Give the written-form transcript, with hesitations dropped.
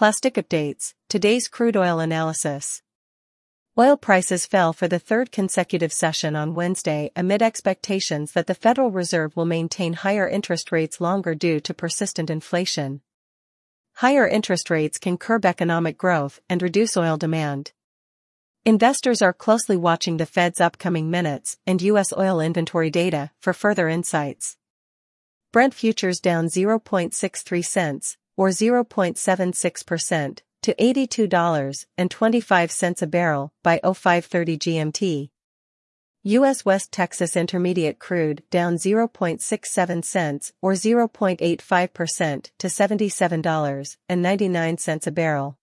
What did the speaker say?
Plastic updates, today's crude oil analysis. Oil prices fell for the third consecutive session on Wednesday amid expectations that the Federal Reserve will maintain higher interest rates longer due to persistent inflation. Higher interest rates can curb economic growth and reduce oil demand. Investors are closely watching the Fed's upcoming minutes and U.S. oil inventory data for further insights. Brent futures down 0.63 cents, or 0.76%, to $82.25 a barrel by 05:30 GMT. U.S. West Texas Intermediate crude down 0.67 cents or 0.85% to $77.99 a barrel.